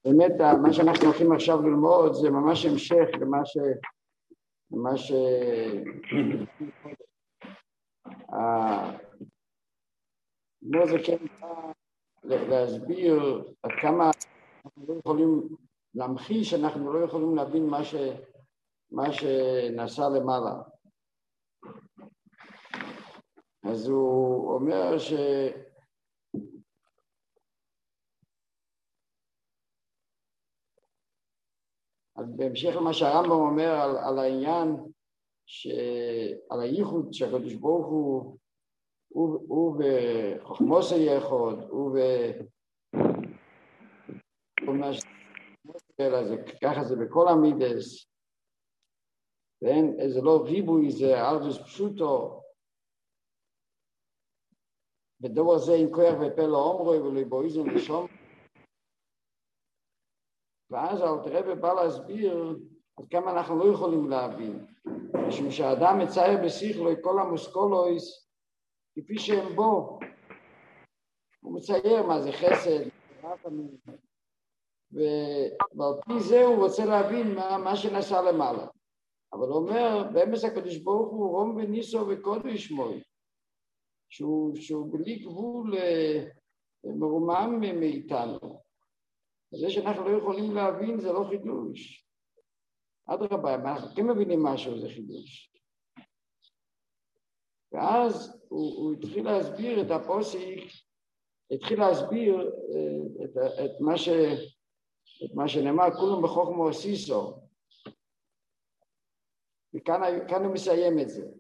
באמת, מה שאנחנו הולכים עכשיו ללמוד זה ממש המשך למה ש... כמו זה כן להסביר עד כמה אנחנו לא יכולים להמחיש, אנחנו לא יכולים להבין מה שנעשה למעלה. אז הוא אומר בהמשך למה שהרמב"ם אומר על העניין, על הייחוד שהקדוש ברוך הוא בחוכמוסו יחוד, ככה זה בכל המידס, זה לא ריבוי, זה ארדוס פשוטו, בדבר זה עם כוח ופה לא אומרוי ולא בויזם ושום. ואז אלתר רבי בא להסביר עד כמה אנחנו לא יכולים להבין, משום שהאדם מצייר בשכלו את כל המושכלויס כפי שהם בו. הוא מצייר מה זה חסד, ועל פי זה הוא רוצה להבין מה שנעשה למעלה. אבל הוא אומר, באמס הקדוש ברוך הוא רום וניסו וקודש שמוי, שהוא בלי גבול מרומם מאיתנו. זה שאנחנו לא יכולים להבין זה לא חידוש. אדרבה, אנחנו כן מבינים משהו, זה חידוש. ואז הוא התחיל להסביר את הפוסיק, התחיל להסביר את מה שנאמר, כולם בחוכמה עשיסו. וכאן הוא מסיים את זה.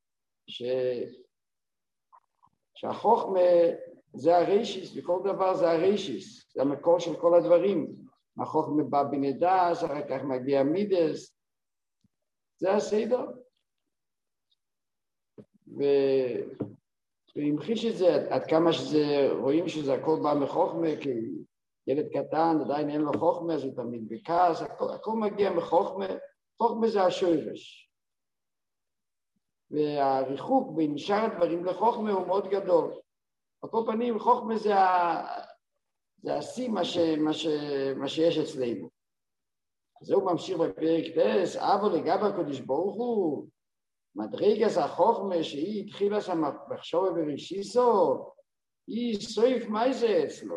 שהחוכמה זה הרישיס, וכל דבר זה הרישיס, זה המקור של כל הדברים. החוכמה בא בנדס, אחר כך מגיע מידס, זה הסדר. והמחיש את זה, עד כמה רואים שזה הכל בא מחוכמה, כי ילד קטן עדיין אין לו חוכמה, זה תמיד בכעס, הכל מגיע מחוכמה, חוכמה זה השורש. והריחוק בין שאר הדברים לחוכמה הוא מאוד גדול. על כל פנים, חוכמה זה השיא מה שיש אצלנו. אז הוא ממשיך בפרק טס, אבל לגבי הקדוש ברוך הוא, מדרגת החוכמה שהיא התחילה שם מחשבה בראשיתו, היא סוף מה זה אצלו.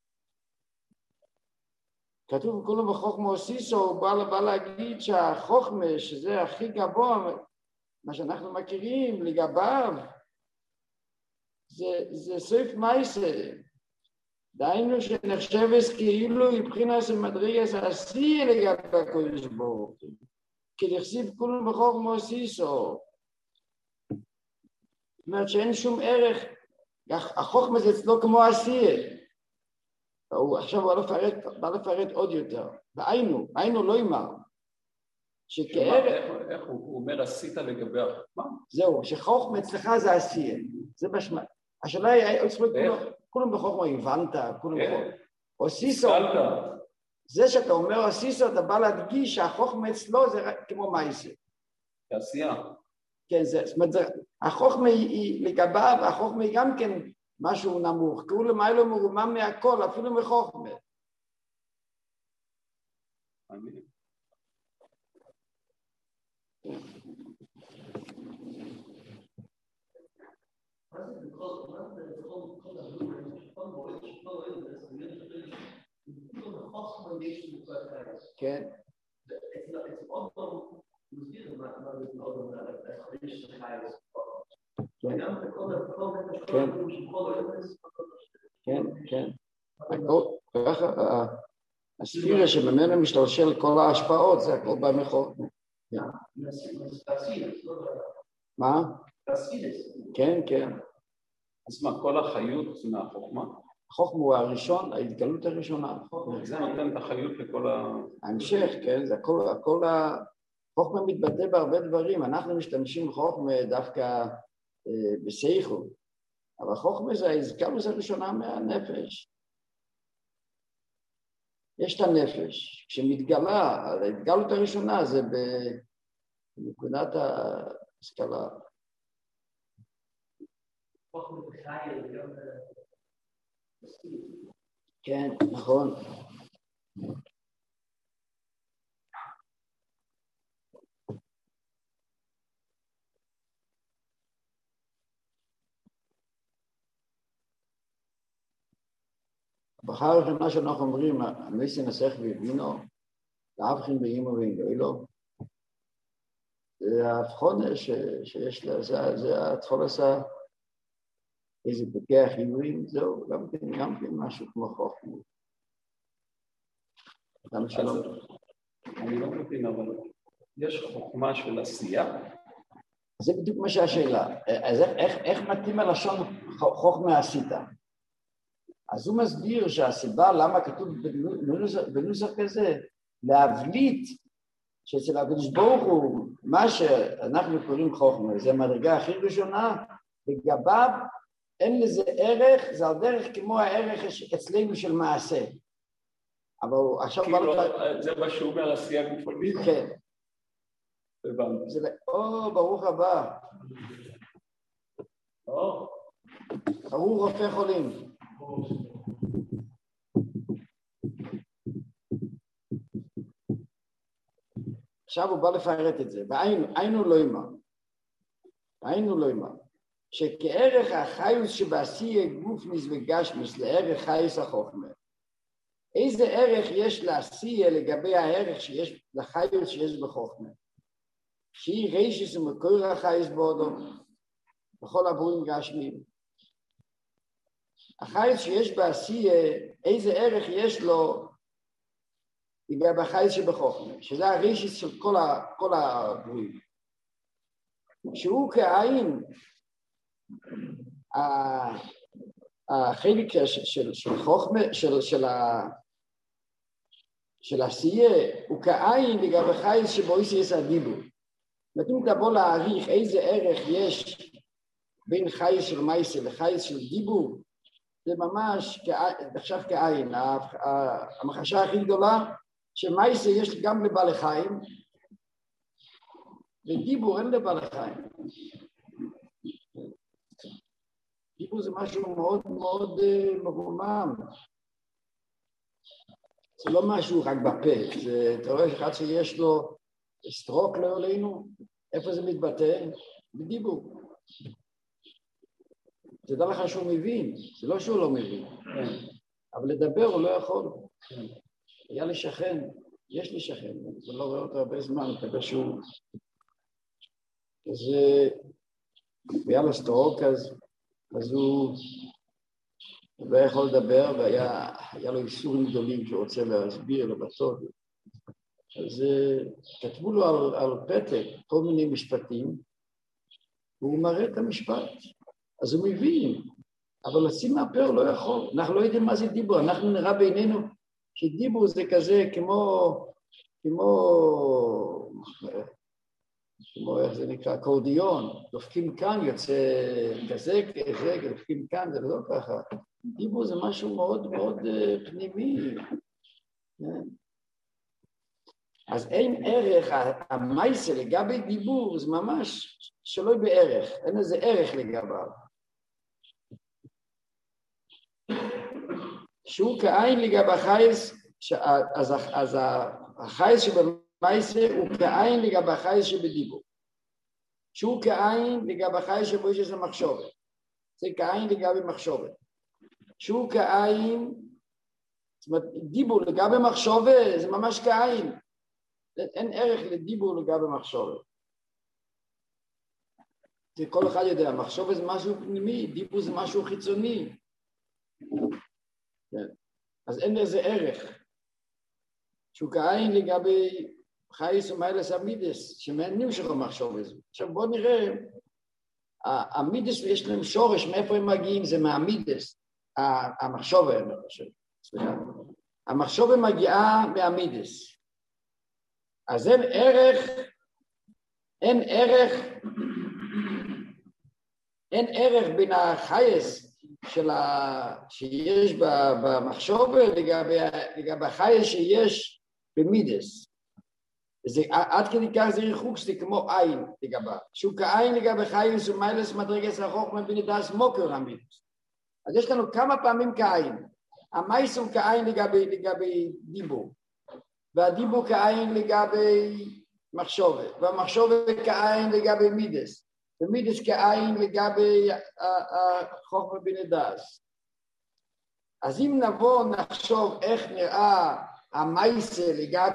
כתוב כולו בחוכמה עשיסו, הוא בא להגיד שהחוכמה, שזה הכי גבוה, מה שאנחנו מכירים לגביו, זה סוף מייסה. דהיינו שנחשבת כאילו מבחינת מדרגת השיא לגבי הקדוש ברוך הוא. כי לכסיב כולו בחוכמה עשיסו. זאת אומרת שאין שום ערך, החוכמה זה אצלו כמו עשייה. עכשיו הוא בא לפרט עוד יותר. והיינו לא אמר. שכערך... איך הוא אומר עשית לגבי החוכמה? זהו, שחוכמה אצלך זה עשייה. זה בשמע. השאלה היא, כולם בחוכמה הבנת, כולם בחוכמה. עשיסו, זה שאתה אומר עשיסו, אתה בא להדגיש שהחוכמה אצלו זה כמו מייסה. עשייה. כן, זאת אומרת, החוכמה היא לגביו, החוכמה היא גם כן משהו נמוך, כי הוא למעלה מרומם מהכל, אפילו מחוכמה. אמן. כן. כן. הספירה שממנו משתלשל כל ההשפעות, זה הכל בא מחוכמה. מה? כן. אז מה, כל החיות זה מהחוכמה? החוכמה הוא הראשון, ההתגלות הראשונה. זה נותן את החיות לכל ההמשך, כן, זה הכל החוכמה מתבטא בהרבה דברים, אנחנו משתמשים בחוכמה דווקא בסייכו, אבל חוכמה זה ההתגלות הראשונה מהנפש. יש את הנפש, כשמתגלה, ההתגלות הראשונה זה בנקודת ההשכלה. כן, נכון. בחר הראשונה שאנחנו אומרים, המסי נסך והבינו, להבחין באימו ואינגוילו, זה ההבחונה שיש לה, זה התחול עשה איזה פוקח עיוורים, זהו, גם כן משהו כמו חוכמה. גם שלום. אני לא מבין, אבל יש חוכמה של עשייה? זה בדיוק מה שהשאלה. אז איך מתאים הלשון חוכמה עשית? אז הוא מסביר שהסיבה למה כתוב בנוסח כזה, להבליט שאצל הקדוש ברוך הוא, מה שאנחנו קוראים חוכמה, זה המדרגה הכי ראשונה, לגביו אין לזה ערך, זה על דרך כמו הערך אצלנו של מעשה. אבל עכשיו... זה מה שהוא אומר, עשייה גופנית? כן. הבנתי. ברוך הבא. ברוך רופא חולים. עכשיו הוא בא לפרט את זה, והיינו לא אימה, שכערך החיוס שבעשייה גופניס וגשמיס לערך חייס החוכמה, איזה ערך יש לעשייה לגבי הערך שיש לחיוס שיש בחוכמה? שהיא רישיס ומקור החייס בודו, בכל הברואים גשמים. החייס שיש בעשייה, איזה ערך יש לו לגבי החייס שבחוכמה, שזה הרישיס של כל הברואים. שהוא כעין, החלק של חוכמה, של עשייה, הוא כעין לגבי חייס שבו יש הדיבור. נתנו תבוא להעריך איזה ערך יש בין חייס של מייסה לחייס של דיבור, זה ממש עכשיו כעין. המחשה הכי גדולה, שמייסה יש גם לבעלי חיים, ודיבור אין לבעלי חיים. דיבור זה משהו מאוד מאוד מרומם. זה לא משהו רק בפה, אתה רואה אחד שיש לו סטרוק לעולנו, איפה זה מתבטא? בדיבור. תדע לך שהוא מבין, זה לא שהוא לא מבין, אבל לדבר הוא לא יכול. היה לי שכן, יש לי שכן, אני לא רואה אותו הרבה זמן, מקווה שהוא... אז היה לו סטרוק, אז הוא לא יכול לדבר, והיה לו איסורים גדולים שהוא רוצה להסביר לבטות. אז כתבו לו על פתק כל מיני משפטים, והוא מראה את המשפט. אז הוא מבין, אבל לשים מהפה הוא לא יכול. אנחנו לא יודעים מה זה דיבור, אנחנו נראה בינינו שדיבור זה כזה כמו איך זה נקרא, קורדיון, דופקים כאן, יוצא כזה, דופקים כאן, זה לא ככה. דיבור זה משהו מאוד מאוד פנימי. אז אין ערך, המייסה לגבי דיבור זה ממש שלא בערך, אין איזה ערך לגביו. שהוא כעין לגבי החייס, אז החייס שבמייסה הוא כעין לגבי החייס שבדיבור. שהוא כעין לגבי החייס שבו יש איזה מחשובת. זה כעין לגבי מחשובת. שהוא כעין, זאת אומרת, דיבור לגבי מחשובת זה ממש כעין. אין ערך לדיבור לגבי מחשובת. כל אחד יודע, מחשובת זה משהו פנימי, דיבור זה משהו חיצוני. כן. אז אין לזה ערך. שהוא כעין לגבי חייס ומיילס המידס, שמעניינים שלך מחשובת זו. עכשיו בואו נראה, המידס יש להם שורש, מאיפה הם מגיעים? זה מהמידס. המחשובת, אני חושב. סליחה. המחשובת מגיעה מהמידס. אז אין ערך בין החייס שיש במחשובת לגבי החייס שיש במידס. עד כדי כך זה ריחוק, זה כמו עין לגבי. שהוא כעין לגבי חייס ומיילס מדרגס החוכמה בנדס מוקר המידס. אז יש לנו כמה פעמים כעין. המייס הוא כעין לגבי דיבור. והדיבור כעין לגבי מחשובת, והמחשובת כעין לגבי מידס, ומידס כעין לגבי חוכמה בנדס. אז אם נבוא נחשוב איך נראה המייסה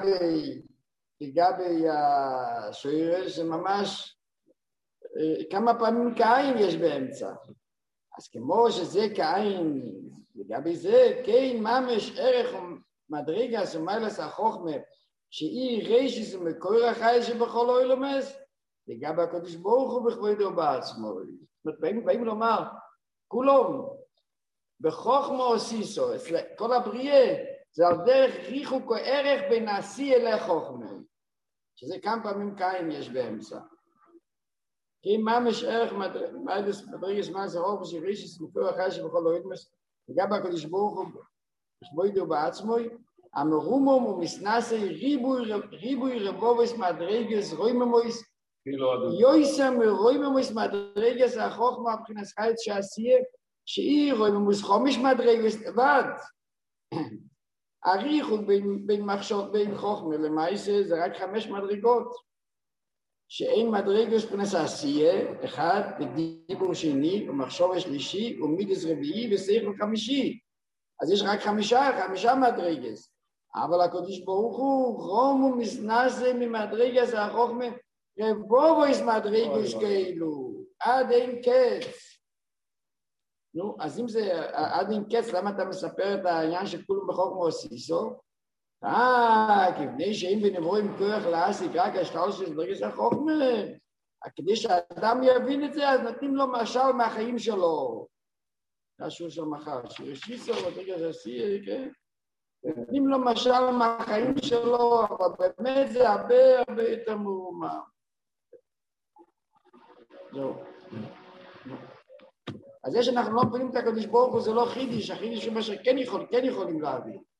לגבי השורש, זה ממש כמה פעמים כעין יש באמצע. אז כמו שזה כעין, לגבי זה, כן ממש ערך מדרגה סמיילס החוכמה, שהיא רישיס ומקור החי שבכל אוילומס, לגבי הקדוש ברוך הוא בכבודו בעצמו. זאת אומרת, באים לומר, כולם, בחוכמה עושיסו, כל הבריאה, זה על דרך ריחוק או ערך בין עשייה לחוכמה, שזה כמה פעמים קיים יש באמצע. כי ממש ערך מדרגה סמיילס החוכמה, שהיא רישיס ומקור החי שבכל אוילומס, לגבי הקדוש ברוך הוא בכבודו בעצמו, המרומום ומסנסי ריבוי רבובס מדרגס רויממויס יויסם רויממויס מדרגס החוכמה מבחינת חייץ שעשייה שהיא רויממויס חומש מדרגס לבד. הריחוק בין מחשוב בין חוכמה למעשה זה רק 5 מדרגות שאין מדרגס מבחינת עשייה, 1 ודיבור שני ומחשוב שלישי ומידס רביעי ושכל חמישי, אז יש רק 5 מדרגס. אבל הקדוש ברוך הוא רום ומסנסה ממדרגס החוכמה רבובויס מדרגס כאילו עד אין קץ. נו, אז אם זה עד אין קץ, למה אתה מספר את העניין שכולם בחוכמה עושיסו? כבני שאין בנברואים כוח להסיק רק השטר של מדרגס החוכמה, כדי שהאדם יבין את זה, אז נותנים לו משל מהחיים שלו. זה השור של מחר, שרשיסו מדרגס עשייה, כן? נותנים לו משל מהחיים שלו, אבל באמת זה הרבה יותר מורמה. זהו. אז זה שאנחנו לא מבינים את הקדוש ברוך הוא, זה לא חידיש, החידיש הוא מה שכן יכולים להבין.